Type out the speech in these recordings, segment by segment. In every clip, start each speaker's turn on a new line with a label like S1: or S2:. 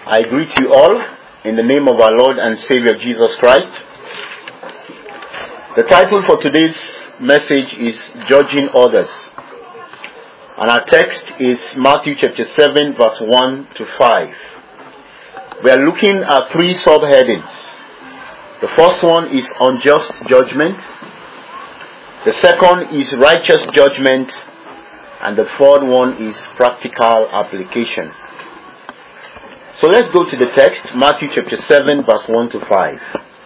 S1: I greet you all in the name of our Lord and Savior Jesus Christ. The title for today's message is Judging Others. And our text is Matthew chapter 7 verse 1 to 5. We are looking at three subheadings. The first one is unjust judgment. The second is righteous judgment. And the third one is practical application. So let's go to the text, Matthew chapter 7 verse 1 to 5.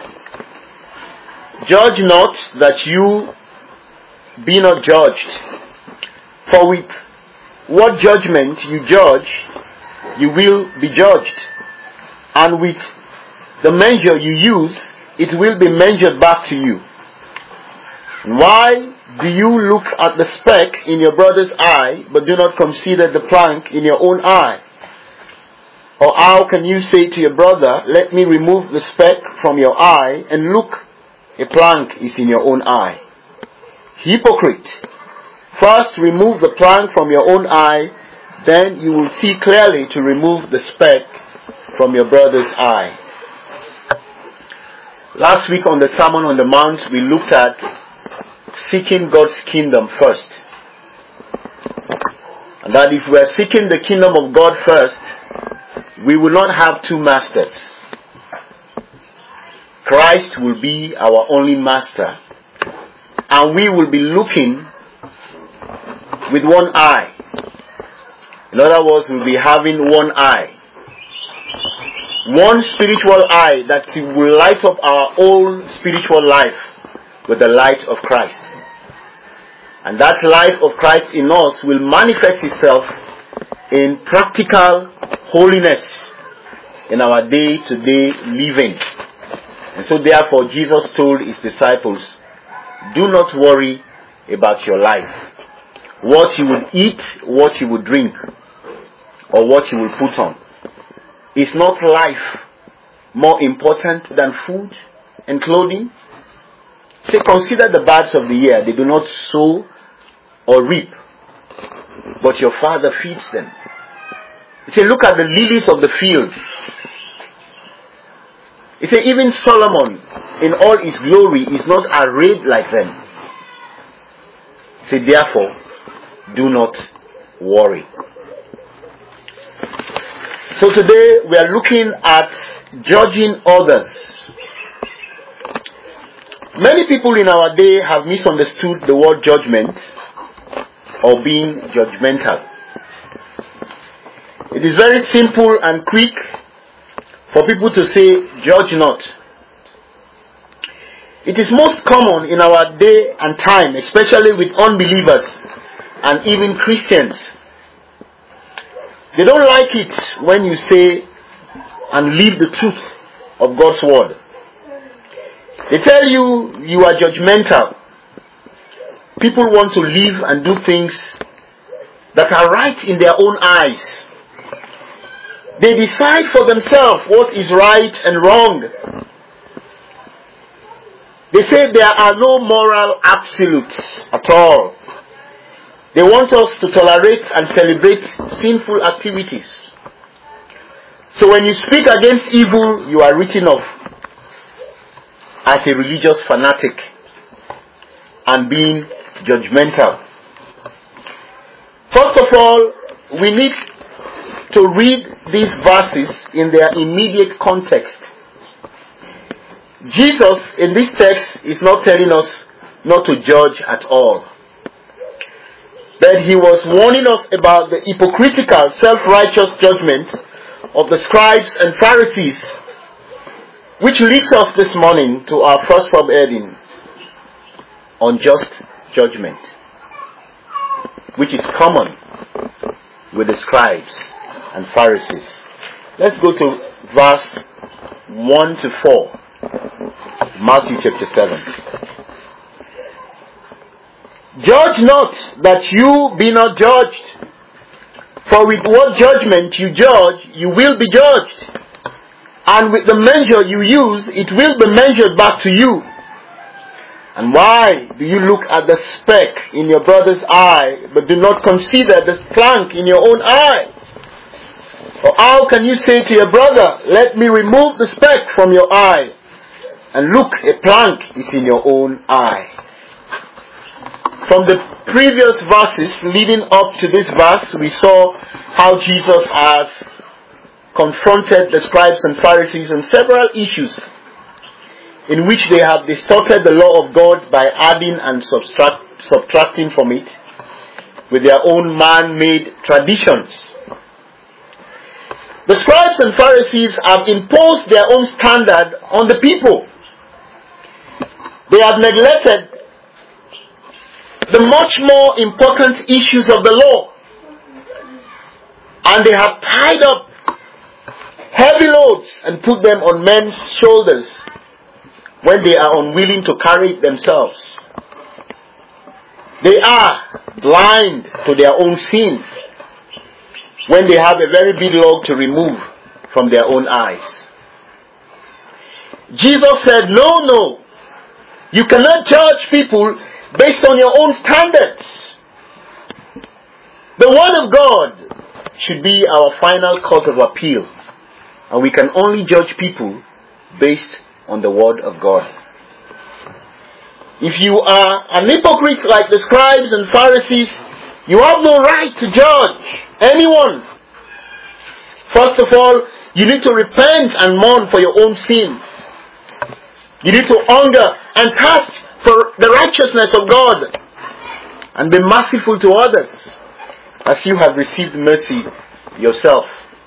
S1: Judge not that you be not judged. For with what judgment you judge, you will be judged. And with the measure you use, it will be measured back to you. Why do you look at the speck in your brother's eye, but do not consider the plank in your own eye? Or how can you say to your brother, let me remove the speck from your eye, and look, a plank is in your own eye? Hypocrite! First remove the plank from your own eye, then you will see clearly to remove the speck from your brother's eye. Last week on the Sermon on the Mount, we looked at seeking God's kingdom first. And that if we are seeking the kingdom of God first, we will not have two masters. Christ will be our only master. And we will be looking with one eye. In other words, we'll be having one eye. One spiritual eye that will light up our whole spiritual life with the light of Christ. And that life of Christ in us will manifest itself in practical holiness in our day-to-day living. And so therefore Jesus told his disciples, do not worry about your life. What you would eat, what you would drink, or what you will put on. Is not life more important than food and clothing? Say, consider the birds of the air. They do not sow or reap, but your Father feeds them. He said, look at the lilies of the field. He said, even Solomon in all his glory is not arrayed like them. He said, therefore, do not worry. So today we are looking at judging others. Many people in our day have misunderstood the word judgment or being judgmental. It is very simple and quick for people to say, judge not. It is most common in our day and time, especially with unbelievers and even Christians. They don't like it when you say and live the truth of God's word. They tell you you are judgmental. People want to live and do things that are right in their own eyes. They decide for themselves what is right and wrong. They say there are no moral absolutes at all. They want us to tolerate and celebrate sinful activities. So when you speak against evil, you are written off as a religious fanatic and being judgmental. First of all, we need to read these verses in their immediate context. Jesus in this text is not telling us not to judge at all. But he was warning us about the hypocritical, self-righteous judgment of the scribes and Pharisees, which leads us this morning to our first subheading, unjust judgment, which is common with the scribes and Pharisees. Let's go to verse 1 to 4, Matthew chapter 7. Judge not that you be not judged. For with what judgment you judge, you will be judged. And with the measure you use, it will be measured back to you. And why do you look at the speck in your brother's eye, but do not consider the plank in your own eye? Or how can you say to your brother, let me remove the speck from your eye, and look, a plank is in your own eye? From the previous verses leading up to this verse, we saw how Jesus has confronted the scribes and Pharisees on several issues in which they have distorted the law of God by adding and subtracting from it with their own man-made traditions. The scribes and Pharisees have imposed their own standard on the people. They have neglected the much more important issues of the law, and they have tied up heavy loads and put them on men's shoulders when they are unwilling to carry it themselves. They are blind to their own sin when they have a very big log to remove from their own eyes. Jesus said, no, you cannot judge people based on your own standards. The Word of God should be our final court of appeal, and we can only judge people based on the Word of God. If you are an hypocrite like the scribes and Pharisees, you have no right to judge anyone. First of all, you need to repent and mourn for your own sin. You need to hunger and thirst for the righteousness of God, and be merciful to others as you have received mercy yourself.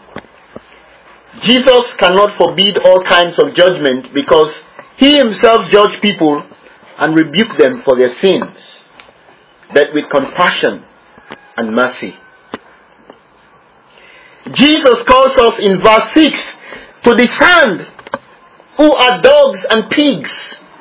S1: Jesus cannot forbid all kinds of judgment because He Himself judged people and rebuked them for their sins, but with compassion and mercy. Jesus calls us in verse 6 to discern who are dogs and pigs,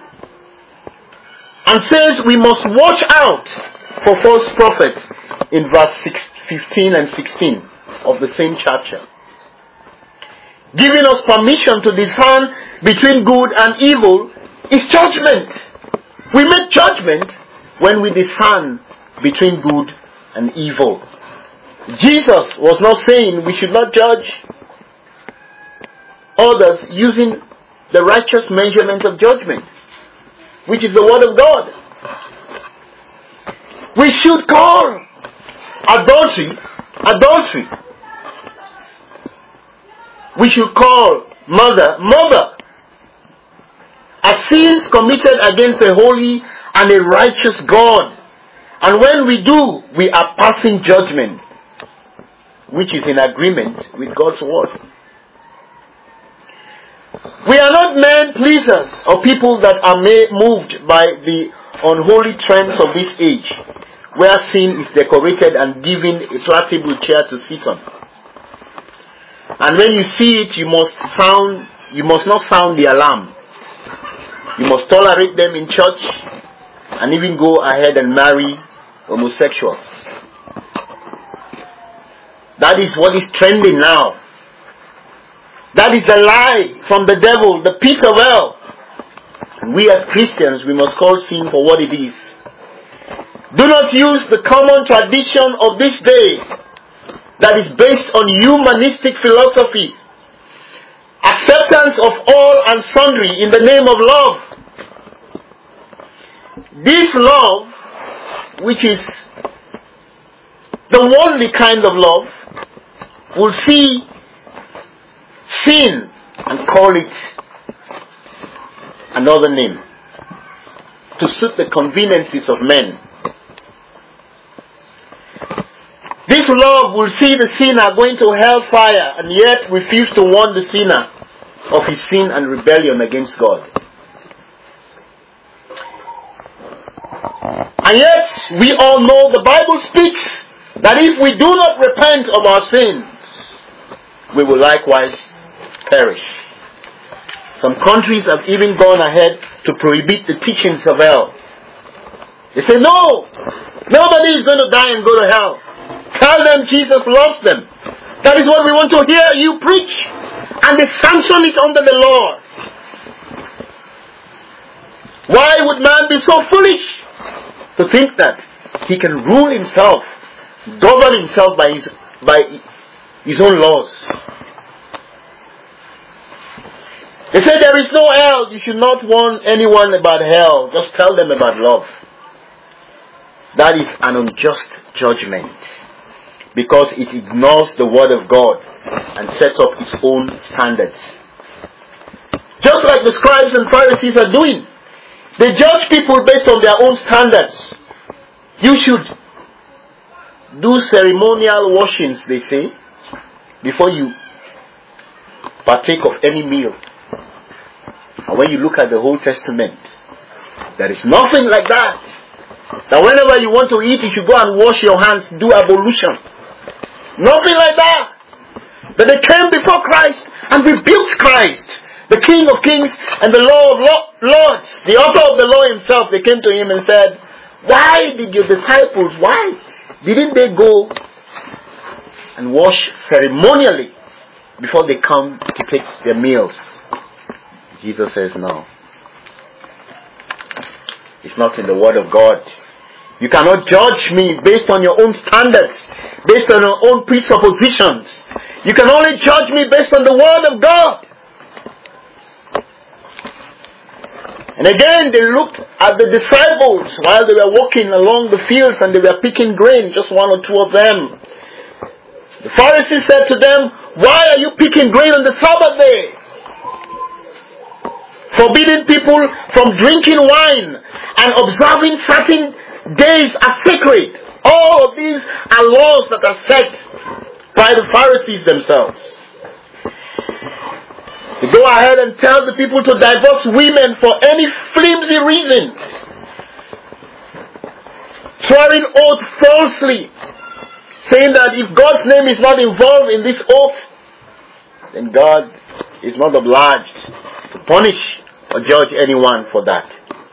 S1: and says we must watch out for false prophets in verse 15 and 16 of the same chapter, giving us permission to discern between good and evil is judgment. We make judgment when we discern between good and evil. Jesus was not saying we should not judge others using the righteous measurement of judgment, which is the Word of God. We should call adultery. We should call murder. As sins committed against a holy and a righteous God. And when we do, we are passing judgment, which is in agreement with God's Word. We are not men pleasers or people that are moved by the unholy trends of this age, where sin is decorated and given a flattable chair to sit on. And when you see it, you must not sound the alarm. You must tolerate them in church and even go ahead and marry homosexuals. That is what is trending now. That is the lie from the devil, the pit of hell. And we as Christians, we must call sin for what it is. Do not use the common tradition of this day that is based on humanistic philosophy, acceptance of all and sundry in the name of love. This love, which is the worldly kind of love, will see sin and call it another name to suit the conveniences of men. This love will see the sinner going to hellfire and yet refuse to warn the sinner of his sin and rebellion against God. And yet we all know the Bible speaks that if we do not repent of our sins, we will likewise perish. Some countries have even gone ahead to prohibit the teachings of hell. They say, no, nobody is going to die and go to hell. Tell them Jesus loves them. That is what we want to hear you preach. And they sanction it under the law. Why would man be so foolish to think that he can rule himself, govern himself by his own laws. They said there is no hell. You should not warn anyone about hell. Just tell them about love. That is an unjust judgment, because it ignores the word of God and sets up its own standards. Just like the scribes and Pharisees are doing. They judge people based on their own standards. You should do ceremonial washings, they say, before you partake of any meal. And when you look at the Old Testament, there is nothing like that. That whenever you want to eat, you should go and wash your hands, do ablution. Nothing like that. But they came before Christ and rebuked Christ, the King of Kings and the Lord of Lords, the author of the law himself. They came to him and said, why did your disciples, didn't they go and wash ceremonially before they come to take their meals? Jesus says no. It's not in the Word of God. You cannot judge me based on your own standards, based on your own presuppositions. You can only judge me based on the Word of God. And again, they looked at the disciples while they were walking along the fields and they were picking grain, just one or two of them. The Pharisees said to them, why are you picking grain on the Sabbath day? Forbidding people from drinking wine and observing certain days as sacred. All of these are laws that are set by the Pharisees themselves. They go ahead and tell the people to divorce women for any flimsy reason, swearing oath falsely, saying that if God's name is not involved in this oath, then God is not obliged to punish or judge anyone for that.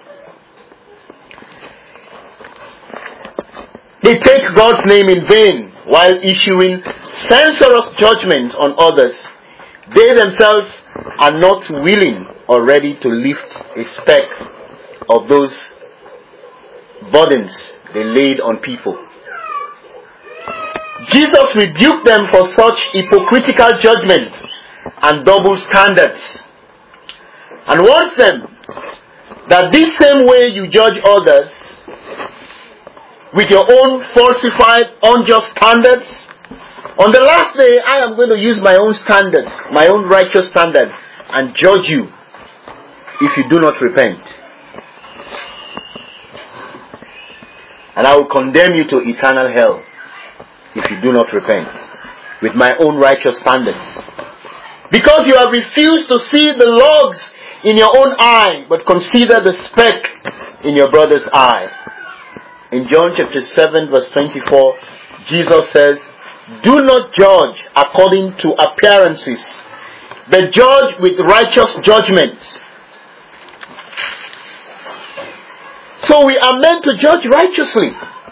S1: They take God's name in vain while issuing censorious judgments on others. They themselves are not willing or ready to lift a speck of those burdens they laid on people. Jesus rebuked them for such hypocritical judgment and double standards, and warns them that this same way you judge others with your own falsified, unjust standards, on the last day I am going to use my own standard, my own righteous standard, and judge you if you do not repent. And I will condemn you to eternal hell if you do not repent with my own righteous standards. Because you have refused to see the logs in your own eye, but consider the speck in your brother's eye. In John chapter 7 verse 24, Jesus says, do not judge according to appearances, but judge with righteous judgments. So we are meant to judge righteously.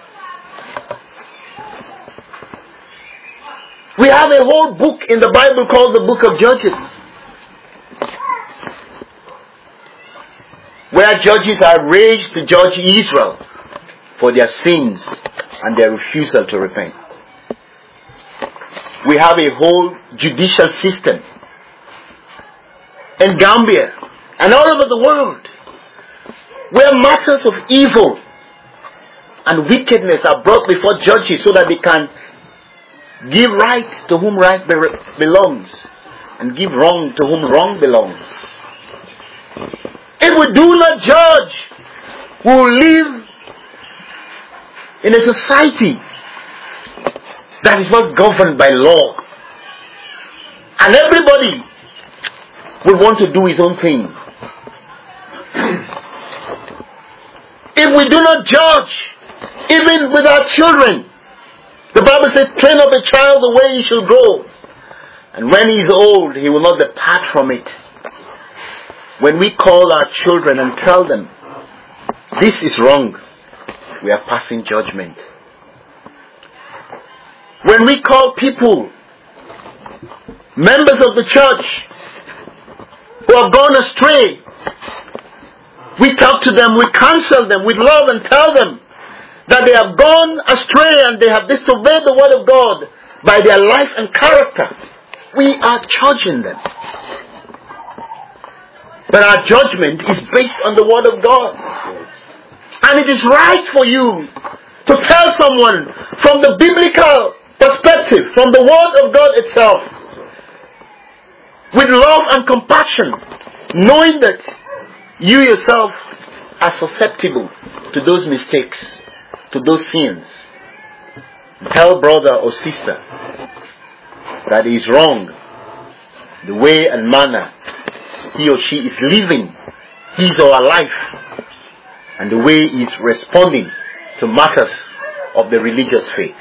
S1: We have a whole book in the Bible called the Book of Judges, where judges are raised to judge Israel for their sins and their refusal to repent. We have a whole judicial system in Gambia and all over the world where matters of evil and wickedness are brought before judges so that they can give right to whom right belongs and give wrong to whom wrong belongs. If we do not judge, we will live in a society that is not governed by law. And everybody will want to do his own thing. If we do not judge, even with our children, the Bible says, train up a child the way he shall go, and when he is old, he will not depart from it. When we call our children and tell them, this is wrong, we are passing judgment. When we call people, members of the church, who have gone astray, we talk to them, we counsel them with love and tell them that they have gone astray and they have disobeyed the word of God, by their life and character, we are judging them. But our judgment is based on the Word of God. And it is right for you to tell someone from the biblical perspective, from the Word of God itself, with love and compassion, knowing that you yourself are susceptible to those mistakes, to those sins. Tell brother or sister that it is wrong, the way and manner he or she is living his or her life, and the way he is responding to matters of the religious faith.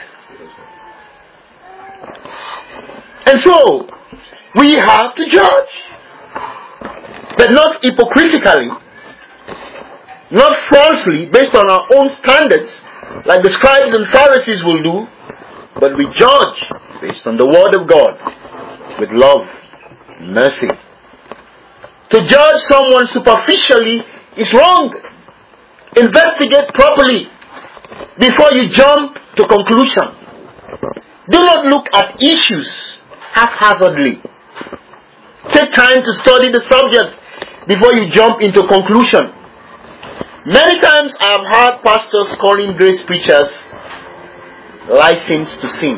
S1: And so, we have to judge, but not hypocritically, not falsely, based on our own standards, like the scribes and Pharisees will do, but we judge based on the Word of God, with love and mercy. To judge someone superficially is wrong. Investigate properly before you jump to conclusion. Do not look at issues haphazardly. Take time to study the subject before you jump into conclusion. Many times I have heard pastors calling grace preachers license to sin.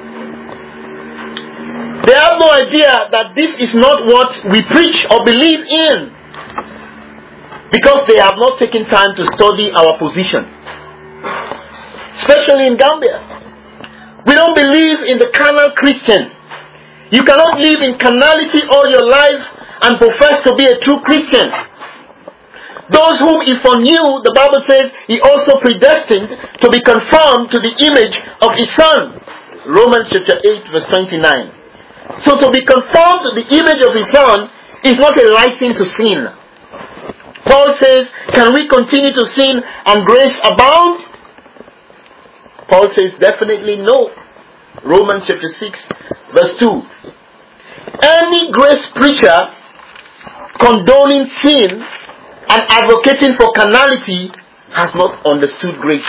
S1: They have no idea that this is not what we preach or believe in, because they have not taken time to study our position, especially in Gambia. We don't believe in the carnal Christian. You cannot live in carnality all your life and profess to be a true Christian. Those whom he foreknew, the Bible says, he also predestined to be conformed to the image of his Son. Romans chapter 8 verse 29. So to be conformed to the image of his Son is not a license to sin. Paul says, can we continue to sin and grace abound? Paul says, definitely no. Romans chapter 6 verse 2. Any grace preacher condoning sin and advocating for carnality has not understood grace.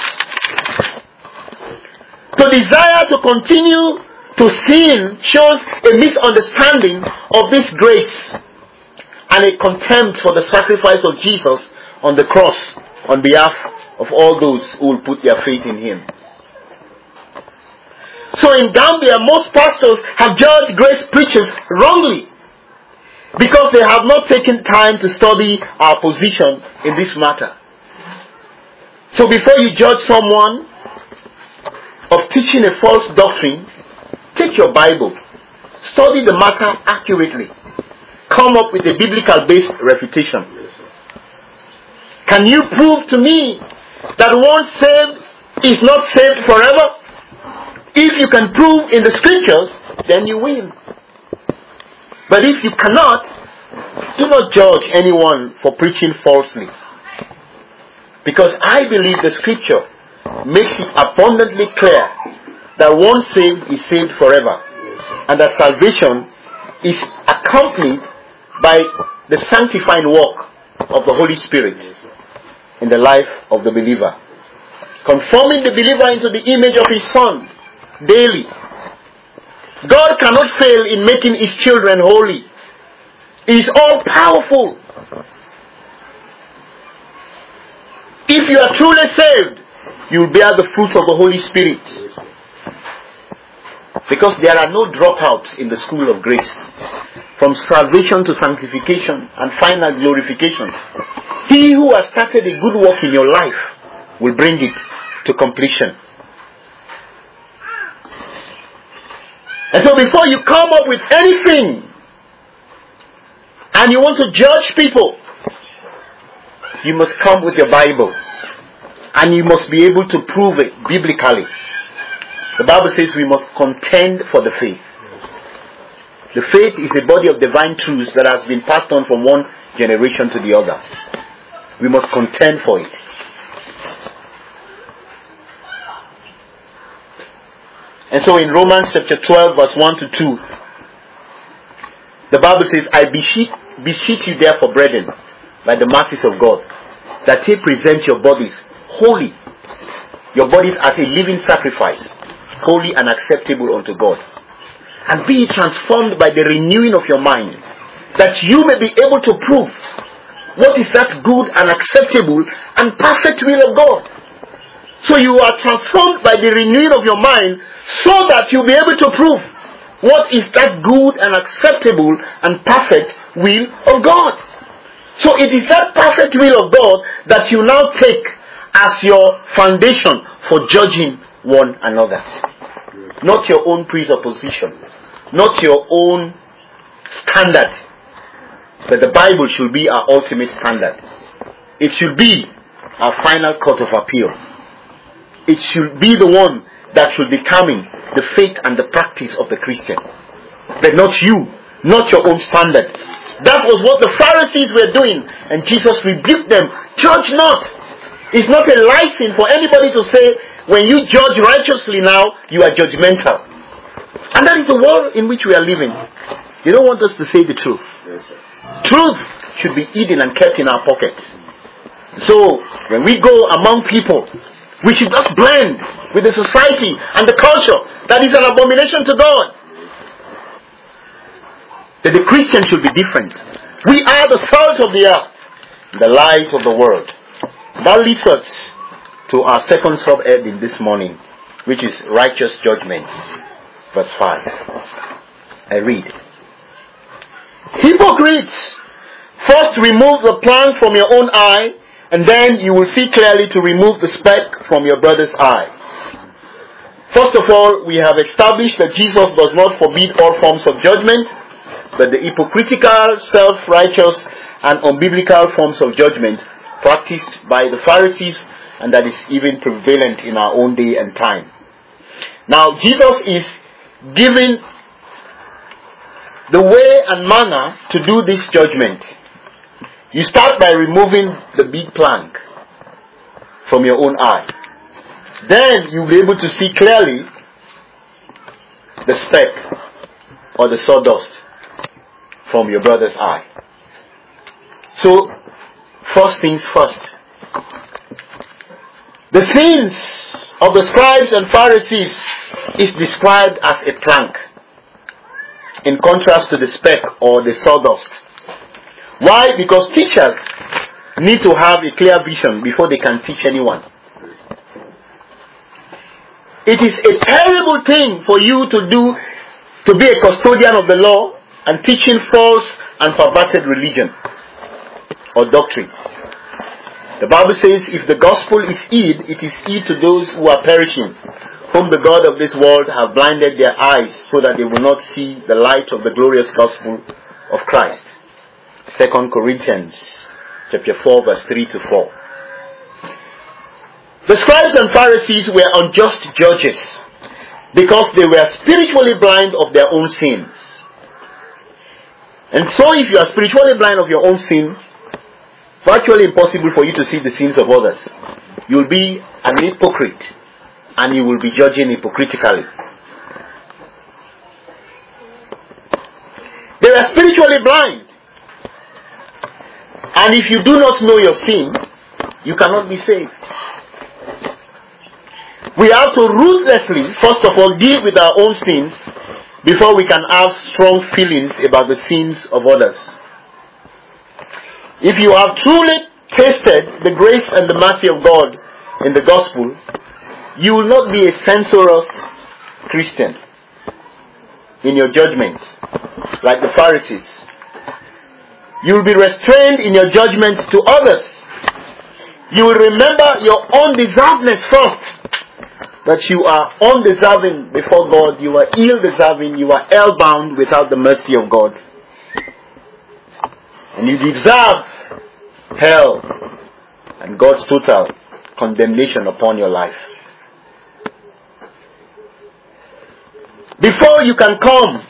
S1: To desire to continue to sin shows a misunderstanding of this grace and a contempt for the sacrifice of Jesus on the cross on behalf of all those who will put their faith in him. So in Gambia, most pastors have judged grace preachers wrongly because they have not taken time to study our position in this matter. So before you judge someone of teaching a false doctrine, take your Bible, study the matter accurately, come up with a biblical based refutation. Can you prove to me that once saved is not saved forever? If you can prove in the scriptures, then you win. But if you cannot, do not judge anyone for preaching falsely. Because I believe the scripture makes it abundantly clear that once saved is saved forever, and that salvation is accompanied by the sanctifying work of the Holy Spirit in the life of the believer, conforming the believer into the image of his Son daily. God cannot fail in making his children holy. He is all powerful. If you are truly saved, you will bear the fruits of the Holy Spirit. Because there are no dropouts in the school of grace. From salvation to sanctification and final glorification. He who has started a good work in your life will bring it to completion. And so before you come up with anything and you want to judge people, you must come with your Bible. And you must be able to prove it biblically. The Bible says we must contend for the faith. The faith is a body of divine truths that has been passed on from one generation to the other. We must contend for it. And so in Romans chapter 12 verse 1 to 2, the Bible says, I beseech you therefore, brethren, by the mercies of God, that ye present your bodies holy, your bodies as a living sacrifice, holy and acceptable unto God. And be transformed by the renewing of your mind, that you may be able to prove what is that good and acceptable and perfect will of God. So you are transformed by the renewing of your mind, so that you'll be able to prove what is that good and acceptable and perfect will of God. So it is that perfect will of God that you now take as your foundation for judging one another. Not your own presupposition, not your own standard, but the Bible should be our ultimate standard. It should be our final court of appeal. It should be the one that should determine the faith and the practice of the Christian. But not you, not your own standard. That was what the Pharisees were doing, and Jesus rebuked them. Judge not. It's not a license for anybody to say, when you judge righteously now, you are judgmental. And that is the world in which we are living. They don't want us to say the truth. Truth should be hidden and kept in our pockets. So, when we go among people, we should just blend with the society and the culture that is an abomination to God. That the Christian should be different. We are the salt of the earth, the light of the world. That leads us to our second sub-heading this morning, which is righteous judgment. Verse 5. I read. Hypocrites! First remove the plank from your own eye, and then you will see clearly to remove the speck from your brother's eye. First of all, we have established that Jesus does not forbid all forms of judgment, but the hypocritical, self-righteous, and unbiblical forms of judgment practiced by the Pharisees, and that is even prevalent in our own day and time. Now, Jesus is giving the way and manner to do this judgment. You start by removing the big plank from your own eye. Then you'll be able to see clearly the speck or the sawdust from your brother's eye. So, first things first. The sins of the scribes and Pharisees is described as a plank, in contrast to the speck or the sawdust. Why? Because teachers need to have a clear vision before they can teach anyone. It is a terrible thing for you to be a custodian of the law and teaching false and perverted religion or doctrine. The Bible says, if the gospel is hid, it is hid to those who are perishing, whom the God of this world have blinded their eyes, so that they will not see the light of the glorious gospel of Christ. 2 Corinthians chapter 4, verse 3 to 4. The scribes and Pharisees were unjust judges because they were spiritually blind of their own sins. And so if you are spiritually blind of your own sin, virtually impossible for you to see the sins of others. You will be an hypocrite, and you will be judging hypocritically. They were spiritually blind. And if you do not know your sin, you cannot be saved. We have to ruthlessly, first of all, deal with our own sins before we can have strong feelings about the sins of others. If you have truly tasted the grace and the mercy of God in the gospel, you will not be a censorious Christian in your judgment, like the Pharisees. You will be restrained in your judgment to others. You will remember your undeservedness first. That you are undeserving before God. You are ill-deserving. You are hell-bound without the mercy of God. And you deserve hell and God's total condemnation upon your life. Before you can come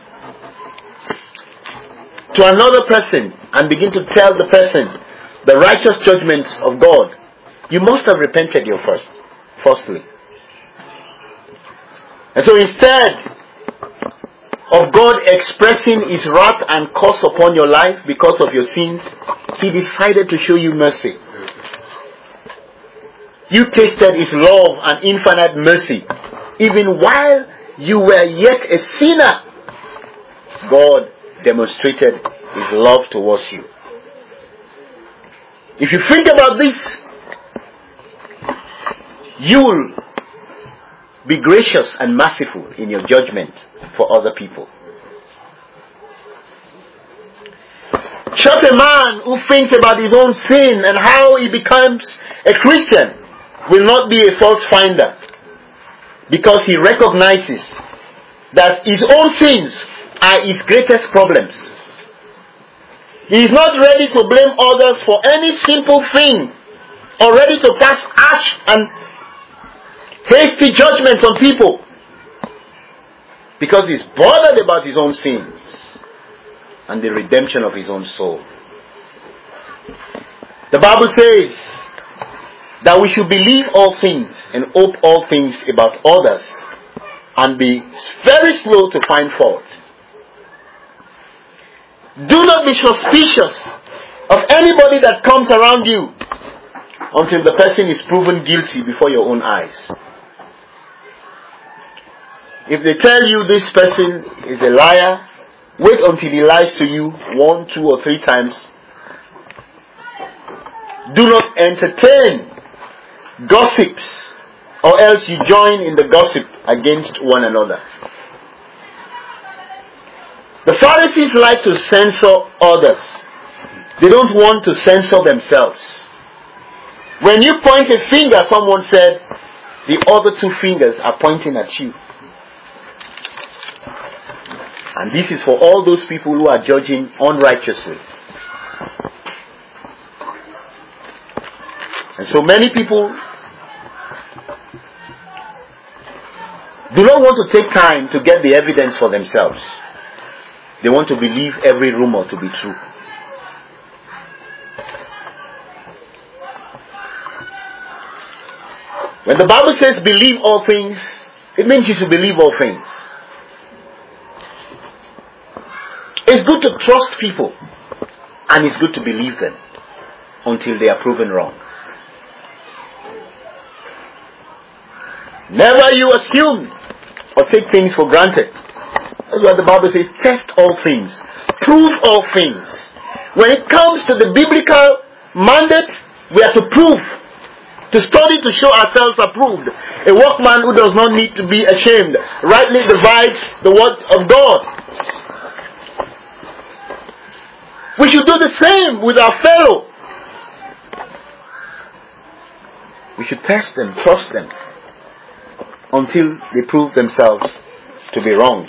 S1: to another person and begin to tell the person the righteous judgments of God, you must have repented firstly. And so instead of God expressing His wrath and curse upon your life because of your sins, He decided to show you mercy. You tasted His love and infinite mercy even while you were yet a sinner, God demonstrated His love towards you. If you think about this, you will be gracious and merciful in your judgment for other people. Just a man who thinks about his own sin and how he becomes a Christian will not be a fault finder, because he recognizes that his own sins are his greatest problems. He is not ready to blame others for any simple thing, or ready to pass harsh and hasty judgments on people, because he is bothered about his own sins and the redemption of his own soul. The Bible says that we should believe all things and hope all things about others, and be very slow to find fault. Do not be suspicious of anybody that comes around you until the person is proven guilty before your own eyes. If they tell you this person is a liar, wait until he lies to you 1, 2, or 3 times. Do not entertain gossips, or else you join in the gossip against one another. The Pharisees like to censor others. They don't want to censor themselves. When you point a finger, someone said, the other 2 fingers are pointing at you. And this is for all those people who are judging unrighteously. And so many people do not want to take time to get the evidence for themselves. They want to believe every rumor to be true. When the Bible says believe all things, it means you should believe all things. It's good to trust people, and it's good to believe them until they are proven wrong. Never you assume or take things for granted. That's why the Bible says, test all things, prove all things. When it comes to the biblical mandate, we are to prove, to study to show ourselves approved. A workman who does not need to be ashamed, rightly divides the word of God. We should do the same with our fellow. We should test them, trust them, until they prove themselves to be wrong.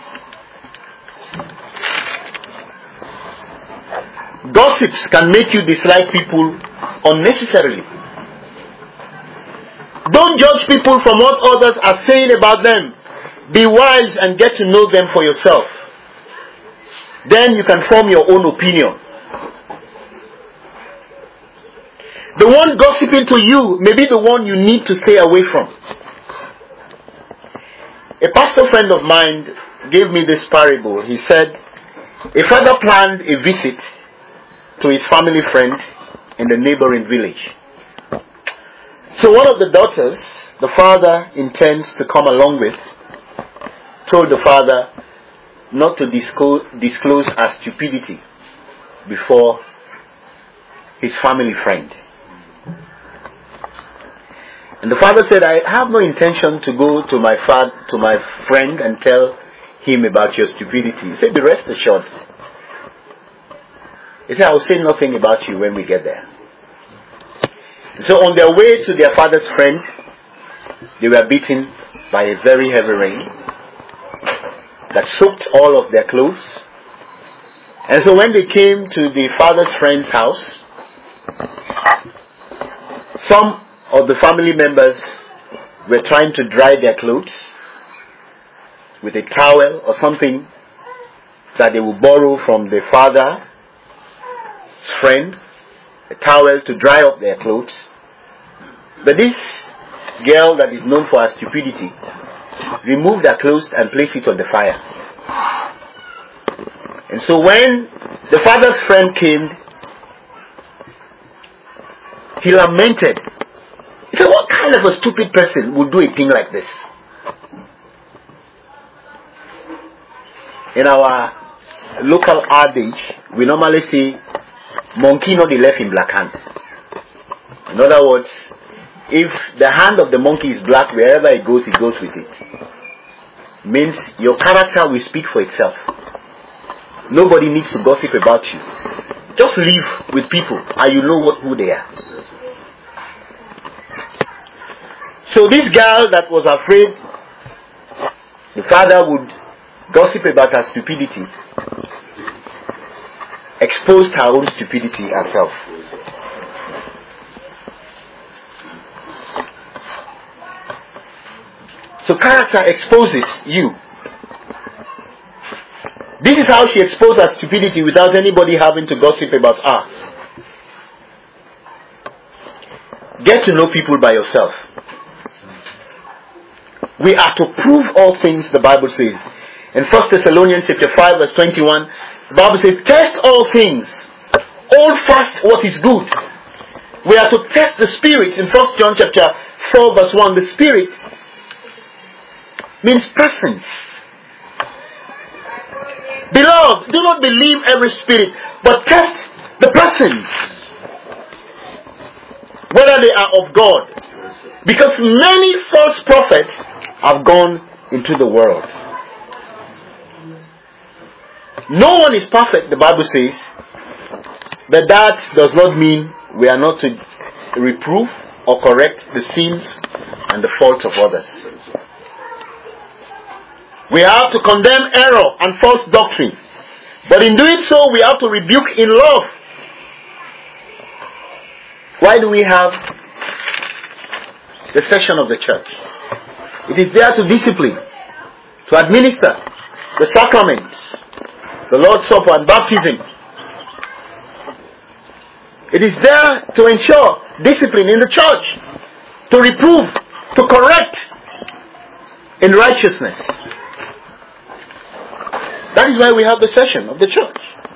S1: Gossips can make you dislike people unnecessarily. Don't judge people from what others are saying about them. Be wise and get to know them for yourself. Then you can form your own opinion. The one gossiping to you may be the one you need to stay away from. A pastor friend of mine gave me this parable. He said, a father planned a visit to his family friend in the neighboring village. So one of the daughters, the father intends to come along with, told the father not to disclose her stupidity before his family friend. And the father said, I have no intention to go to my friend and tell him about your stupidity. He said, be rest assured. He said, I will say nothing about you when we get there. So on their way to their father's friend, they were beaten by a very heavy rain that soaked all of their clothes. And so when they came to the father's friend's house, some of the family members were trying to dry their clothes with a towel or something that they would borrow from the father's friend, a towel to dry up their clothes. But this girl that is known for her stupidity removed her clothes and placed it on the fire. And so when the father's friend came, he lamented. He said, what kind of a stupid person would do a thing like this? in our local adage, we normally say, monkey not the left in black hand. In other words, if the hand of the monkey is black, wherever it goes with it. Means your character will speak for itself. Nobody needs to gossip about you. Just live with people and you know who they are. So this girl that was afraid the father would gossip about her stupidity, exposed her own stupidity herself. So character exposes you. This is how she exposed her stupidity without anybody having to gossip about her. Get to know people by yourself. We are to prove all things, the Bible says. In 1 Thessalonians chapter 5 verse 21, the Bible says, test all things. Hold fast what is good. We are to test the Spirit. In 1 John chapter 4 verse 1, the Spirit means persons. Beloved, do not believe every spirit, but test the persons, whether they are of God. Because many false prophets have gone into the world. No one is perfect, the Bible says, but that does not mean we are not to reprove or correct the sins and the faults of others. We have to condemn error and false doctrine. But in doing so, we have to rebuke in love. Why do we have the session of the church? It is there to discipline, to administer the sacraments, the Lord's Supper and baptism. It is there to ensure discipline in the church, to reprove, to correct in righteousness. That is why we have the session of the church.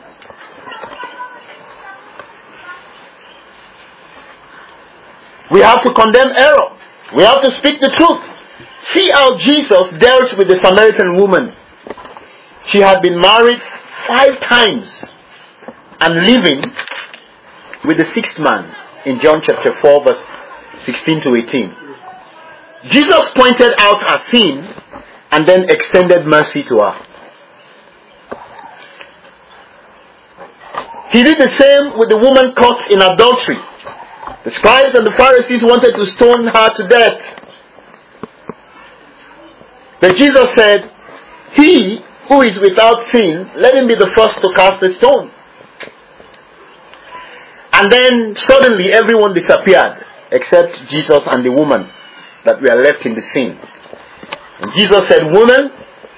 S1: We have to condemn error. We have to speak the truth. See how Jesus dealt with the Samaritan woman. She had been married 5 times and living with the 6th man in John chapter 4 verse 16 to 18. Jesus pointed out her sin and then extended mercy to her. He did the same with the woman caught in adultery. The scribes and the Pharisees wanted to stone her to death. But Jesus said, he who is without sin, let him be the first to cast a stone. And then suddenly everyone disappeared except Jesus and the woman that were left in the sin. And Jesus said, woman,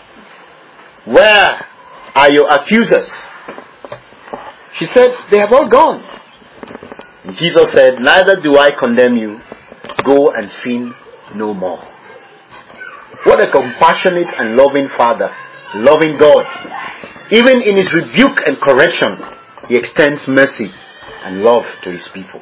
S1: where are your accusers? She said, they have all gone. And Jesus said, neither do I condemn you. Go and sin no more. What a compassionate and loving Father, loving God. Even in His rebuke and correction, He extends mercy and love to His people.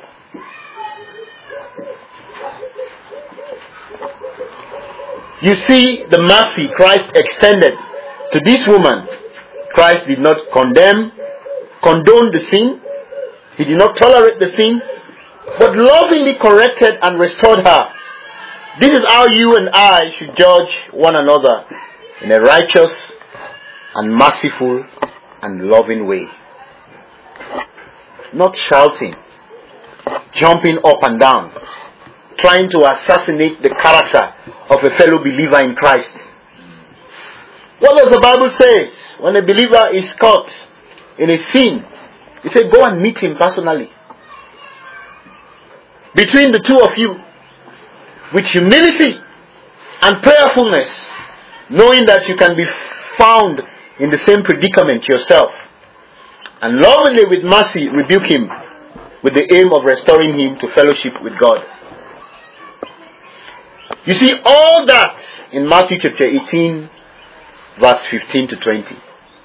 S1: You see the mercy Christ extended to this woman. Christ did not condone the sin. He did not tolerate the sin, but lovingly corrected and restored her. This is how you and I should judge one another in a righteous and merciful and loving way. Not shouting, jumping up and down, trying to assassinate the character of a fellow believer in Christ. What does the Bible say? When a believer is caught in a sin, He said, go and meet him personally. Between the two of you, with humility and prayerfulness, knowing that you can be found in the same predicament yourself. And lovingly with mercy, rebuke him with the aim of restoring him to fellowship with God. You see all that in Matthew chapter 18, verse 15 to 20.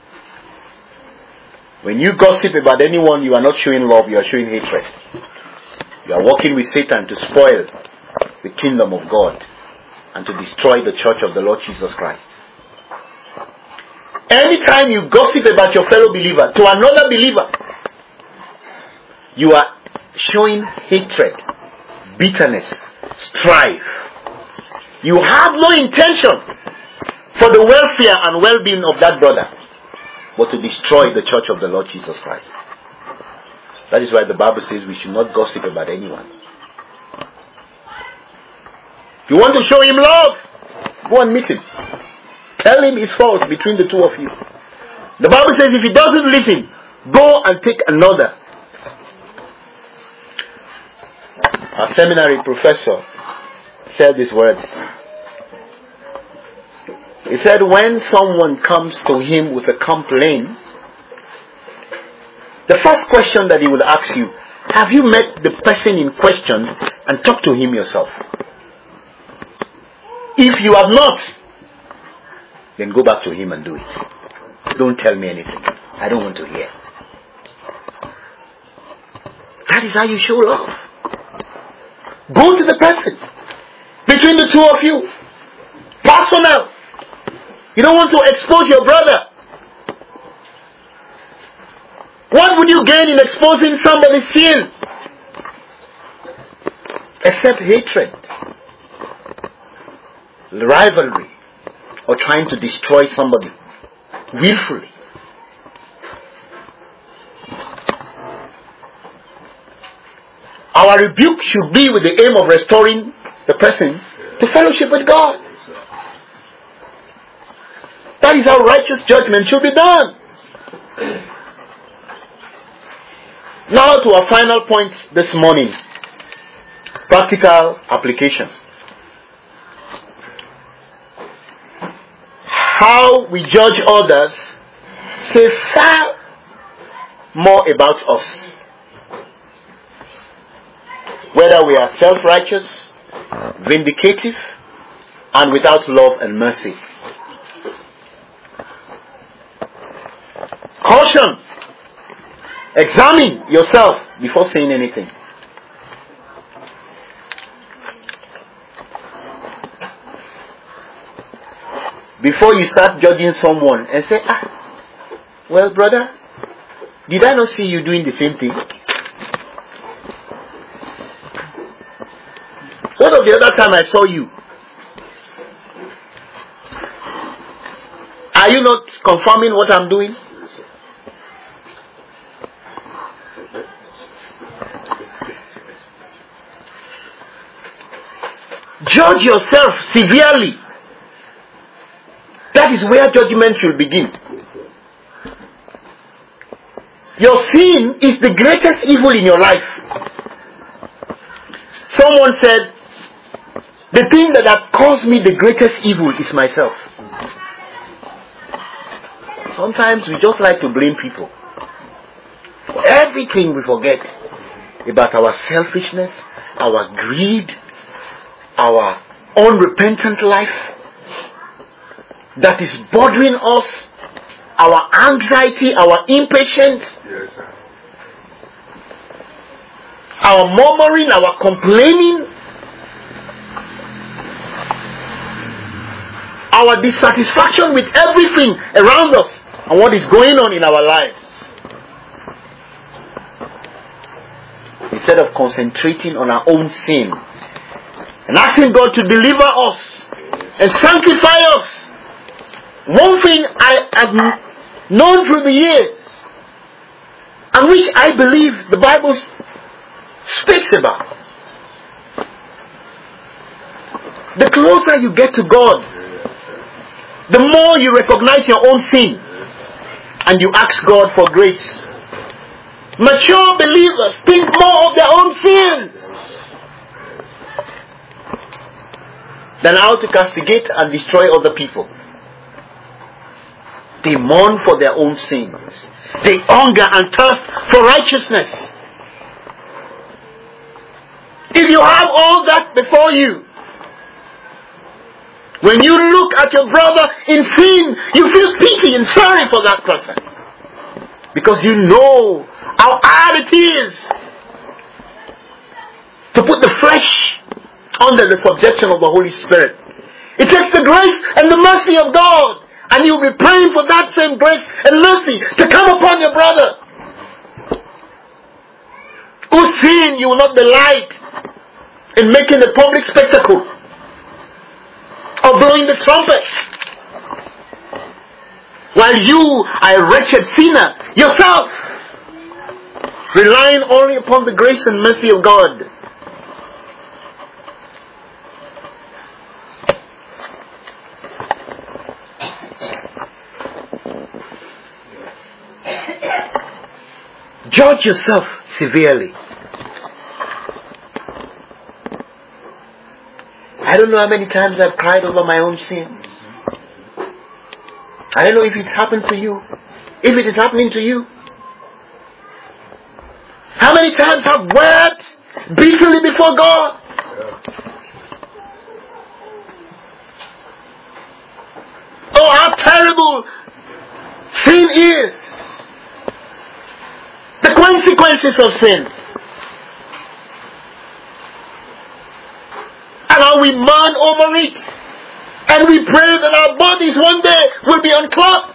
S1: When you gossip about anyone, you are not showing love, you are showing hatred. You are working with Satan to spoil the kingdom of God and to destroy the church of the Lord Jesus Christ. Anytime you gossip about your fellow believer to another believer, you are showing hatred, bitterness, strife. You have no intention for the welfare and well-being of that brother, but to destroy the church of the Lord Jesus Christ. That is why the Bible says we should not gossip about anyone. You want to show him love? Go and meet him. Tell him his faults between the two of you. The Bible says if he doesn't listen, go and take another. Our seminary professor said these words. He said when someone comes to him with a complaint, the first question that he will ask you, have you met the person in question and talked to him yourself? If you have not, then go back to him and do it. Don't tell me anything. I don't want to hear. That is how you show love. Go to the person. Between the two of you. Personal. You don't want to expose your brother. What would you gain in exposing somebody's sin? Except hatred, rivalry, or trying to destroy somebody willfully. Our rebuke should be with the aim of restoring the person to fellowship with God. That is how righteous judgment should be done. Now to our final point this morning. Practical application. How we judge others says far more about us. Whether we are self-righteous, vindicative, and without love and mercy. Caution! Examine yourself before saying anything. Before you start judging someone and say, well brother, did I not see you doing the same thing? What of the other time I saw you? Are you not confirming what I'm doing? Judge yourself severely. That is where judgment should begin. Your sin is the greatest evil in your life. Someone said, the thing that has caused me the greatest evil is myself. Sometimes we just like to blame people. For everything we forget about our selfishness, our greed, our unrepentant life that is bothering us, our anxiety, our impatience, our murmuring, our complaining, our dissatisfaction with everything around us and what is going on in our lives. Instead of concentrating on our own sin and asking God to deliver us and sanctify us. One thing I have known through the years, and which I believe the Bible speaks about. The closer you get to God, the more you recognize your own sin and you ask God for grace. Mature believers think more of their own sins than how to castigate and destroy other people. They mourn for their own sins. They hunger and thirst for righteousness. If you have all that before you, when you look at your brother in sin, you feel pity and sorry for that person. Because you know how hard it is to put the flesh under the subjection of the Holy Spirit. It takes the grace and the mercy of God And you'll be praying for that same grace and mercy to come upon your brother. Whose sin you will not delight in making a public spectacle or blowing the trumpet, while you are a wretched sinner yourself, relying only upon the grace and mercy of God. Judge yourself severely. I don't know how many times I've cried over my own sin. I don't know if it's happened to you. If it is happening to you. How many times I've wept bitterly before God. Oh, how terrible sin is. The consequences of sin. And how we mourn over it. And we pray that our bodies one day will be unclogged.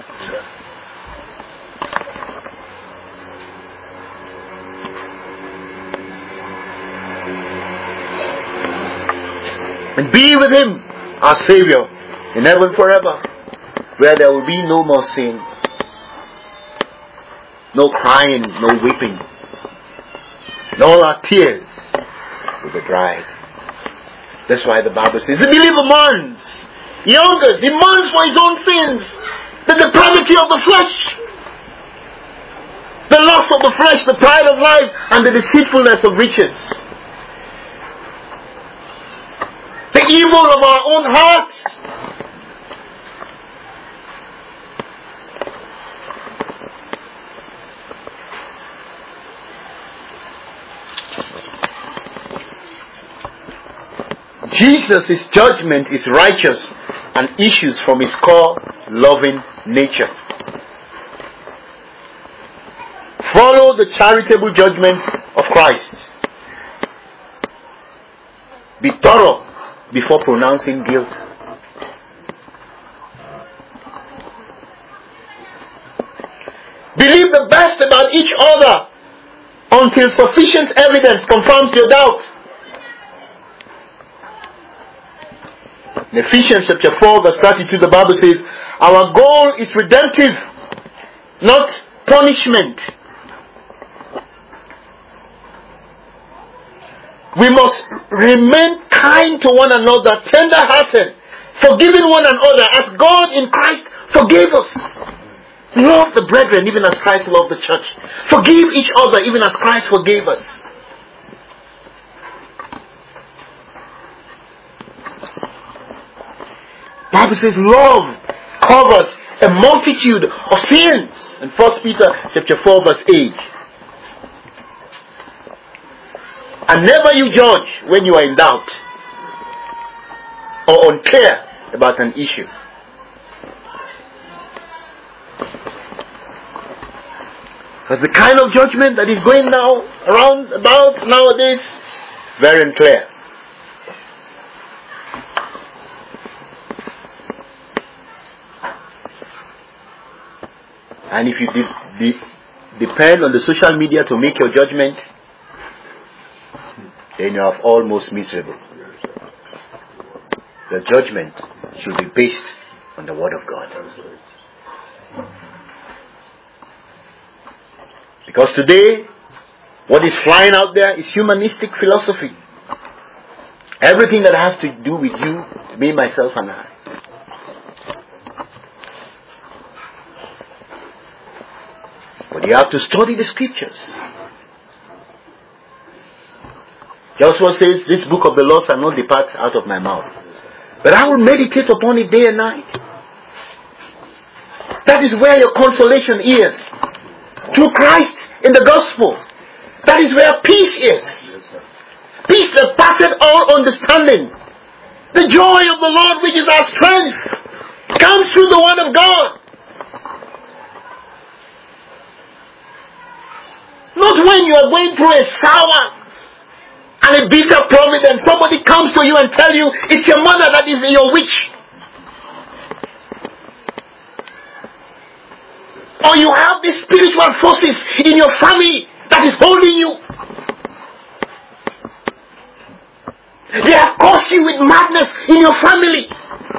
S1: And be with Him, our Savior, in heaven forever, where there will be no more sin. No crying, no weeping. And all our tears will be dried. That's why the Bible says, the believer mourns. He hungers. He mourns for his own sins. The depravity of the flesh. The lust of the flesh, the pride of life, and the deceitfulness of riches. The evil of our own hearts. Jesus' judgment is righteous and issues from His core loving nature. Follow the charitable judgment of Christ. Be thorough before pronouncing guilt. Believe the best about each other until sufficient evidence confirms your doubt. In Ephesians chapter 4 verse 32, the Bible says, our goal is redemptive, not punishment. We must remain kind to one another, tender-hearted, forgiving one another as God in Christ forgave us. Love the brethren even as Christ loved the church. Forgive each other even as Christ forgave us. The Bible says love covers a multitude of sins. In 1 Peter chapter 4 verse 8. And never you judge when you are in doubt or unclear about an issue. But the kind of judgment that is going now around about nowadays, very unclear. And if you depend on the social media to make your judgment, then you are almost miserable. Your judgment should be based on the Word of God. Because today, what is flying out there is humanistic philosophy. Everything that has to do with you, me, myself, and I. But you have to study the Scriptures. Joshua says, this book of the law shall not depart out of my mouth, but I will meditate upon it day and night. That is where your consolation is. Through Christ in the gospel. That is where peace is. Peace that passeth all understanding. The joy of the Lord, which is our strength, comes through the Word of God. Not when you are going through a sour and a bitter providence, somebody comes to you and tell you it's your mother that is your witch. Or you have these spiritual forces in your family that is holding you. They have caused you with madness in your family.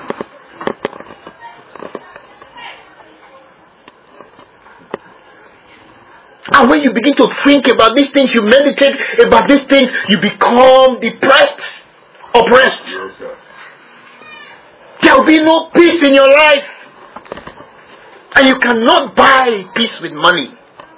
S1: And when you begin to think about these things, you meditate about these things, you become depressed, oppressed. There will be no peace in your life. And you cannot buy peace with money.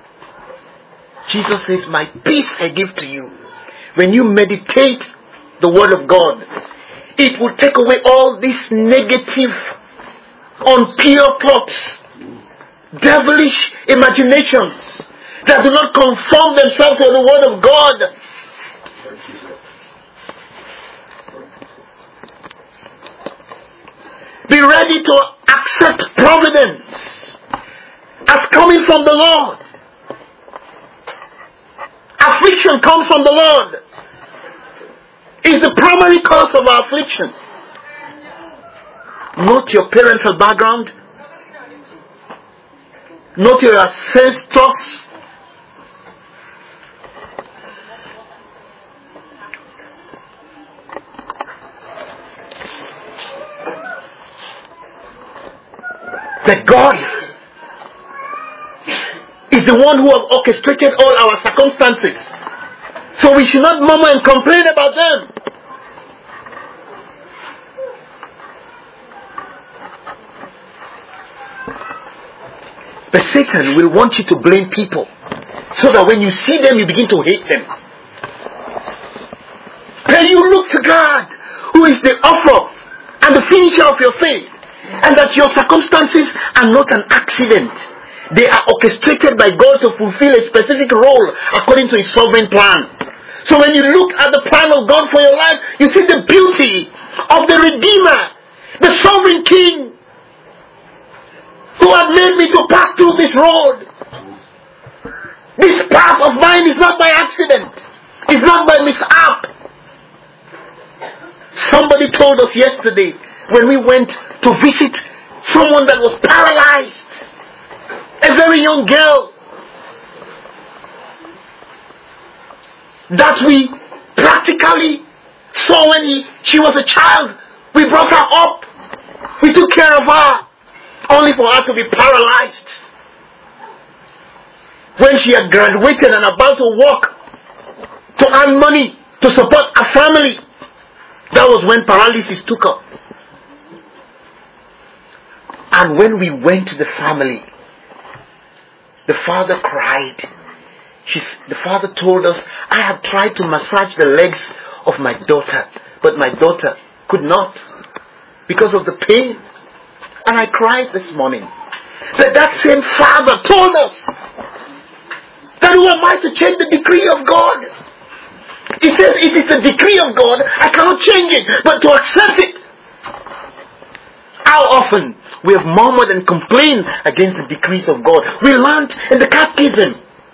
S1: Jesus says, my peace I give to you. When you meditate the word of God, it will take away all these negative, unpure thoughts, devilish imaginations that do not conform themselves to the word of God. Be ready to accept providence as coming from the Lord. Affliction comes from the Lord. It's the primary cause of our affliction. Not your parental background. Not your ancestors. That God is the one who has orchestrated all our circumstances. So we should not murmur and complain about them. But Satan will want you to blame people, so that when you see them, you begin to hate them. Then you look to God, who is the author and the finisher of your faith, and that your circumstances are not an accident. They are orchestrated by God to fulfill a specific role according to His sovereign plan. So when you look at the plan of God for your life, you see the beauty of the Redeemer, the sovereign King, who has made me to pass through this road. This path of mine is not by accident. It's not by mishap. Somebody told us yesterday when we went to visit someone that was paralyzed. A very young girl that we practically saw when she was a child. We brought her up. We took care of her, only for her to be paralyzed. When she had graduated and about to work to earn money to support her family, that was when paralysis took her. And when we went to the family, the father cried. The father told us, I have tried to massage the legs of my daughter, but my daughter could not because of the pain. And I cried this morning that same father told us that who am I to change the decree of God? He says it is the decree of God, I cannot change it, but to accept it. How often we have murmured and complained against the decrees of God. We learned in the catechism.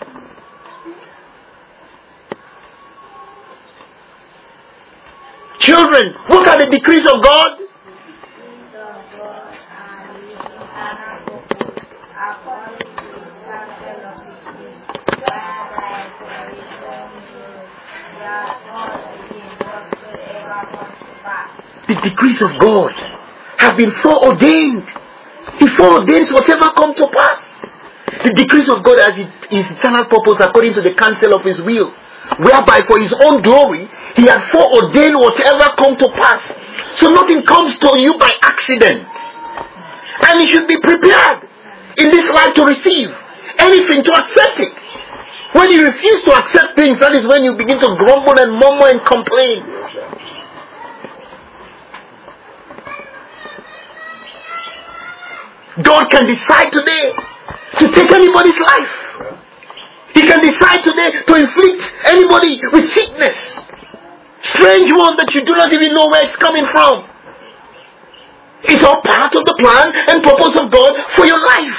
S1: Children, what are the decrees of God? The decrees of God have been foreordained. He foreordains whatever comes to pass. The decrees of God has His eternal purpose according to the counsel of His will, whereby for His own glory He has foreordained whatever comes to pass. So nothing comes to you by accident. And you should be prepared in this life to receive anything, to accept it. When you refuse to accept things, that is when you begin to grumble and murmur and complain. God can decide today to take anybody's life. He can decide today to inflict anybody with sickness. Strange one that you do not even know where it's coming from. It's all part of the plan and purpose of God for your life.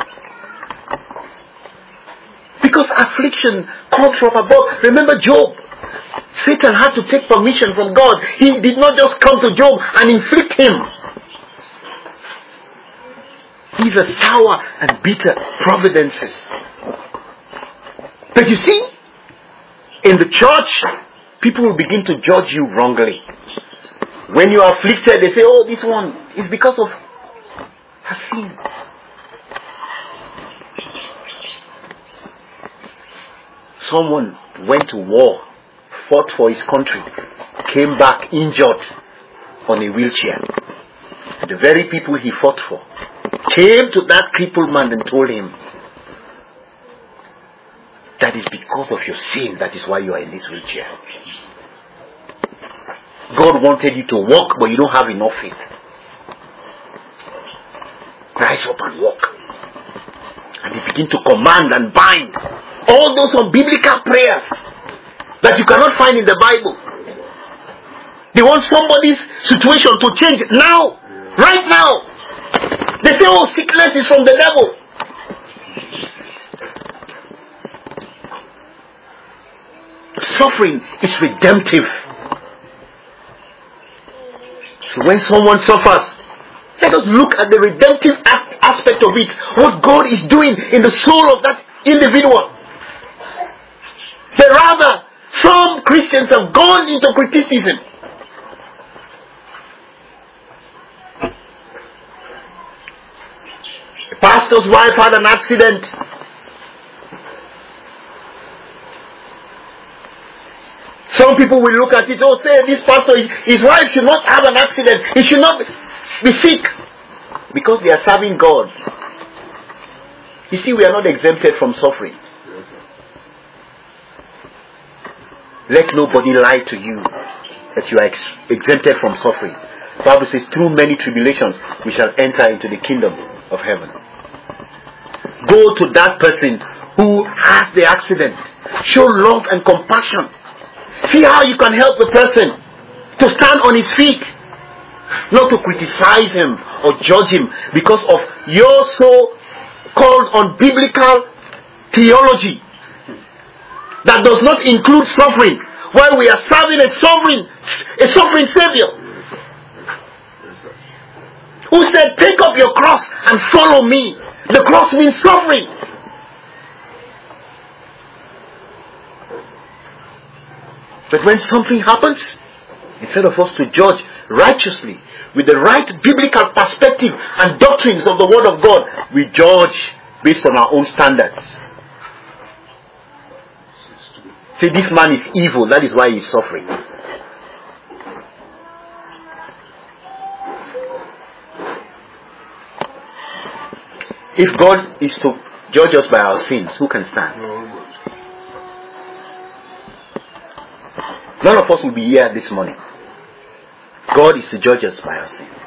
S1: Because affliction comes from above. Remember Job. Satan had to take permission from God. He did not just come to Job and inflict him. These are sour and bitter providences. But you see, in the church, people will begin to judge you wrongly. When you are afflicted, they say, oh, this one is because of her sin. Someone went to war, fought for his country, came back injured on a wheelchair. The very people he fought for came to that crippled man and told him, that is because of your sin, that is why you are in this wheelchair. God wanted you to walk, but you don't have enough faith. Rise up and walk. And he begin to command and bind all those unbiblical prayers that you cannot find in the Bible. They want somebody's situation to change now, right now. They say, oh, sickness is from the devil. Suffering is redemptive. So when someone suffers, let us look at the redemptive aspect of it. What God is doing in the soul of that individual. But rather, some Christians have gone into criticism. The pastor's wife had an accident. Some people will look at it, oh, say this pastor, his wife should not have an accident. He should not be sick. Because they are serving God. You see, we are not exempted from suffering. Let nobody lie to you that you are exempted from suffering. The Bible says, through many tribulations, we shall enter into the kingdom of heaven. Go to that person who has the accident. Show love and compassion. See how you can help the person to stand on his feet. Not to criticize him or judge him because of your so-called unbiblical theology that does not include suffering, while we are serving a suffering Savior who said, take up your cross and follow me. The cross means suffering. But when something happens, instead of us to judge righteously with the right biblical perspective and doctrines of the Word of God, we judge based on our own standards. Say, this man is evil, that is why he is suffering. If God is to judge us by our sins, who can stand? None of us will be here this morning. God is to judge us by our sins.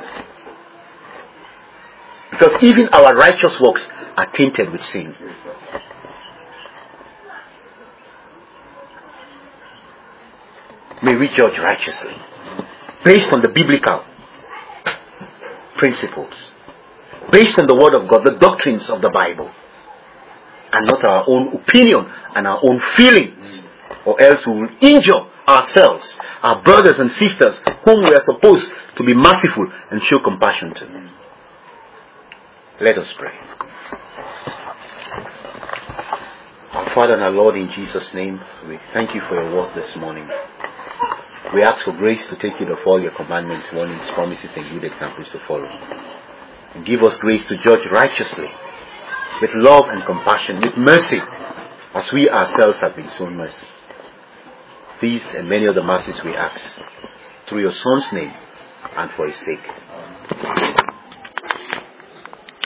S1: Because even our righteous works are tainted with sin. May we judge righteously, based on the biblical principles, based on the Word of God, the doctrines of the Bible, and not our own opinion and our own feelings, or else we will injure ourselves, our brothers and sisters, whom we are supposed to be merciful and show compassion to. Let us pray. Our Father and our Lord, in Jesus' name, we thank you for your word this morning. We ask for grace to take heed of all your commandments, warnings, promises, and good examples to follow. And give us grace to judge righteously, with love and compassion, with mercy, as we ourselves have been shown mercy. These and many other mercies we ask, through your Son's name and for his sake.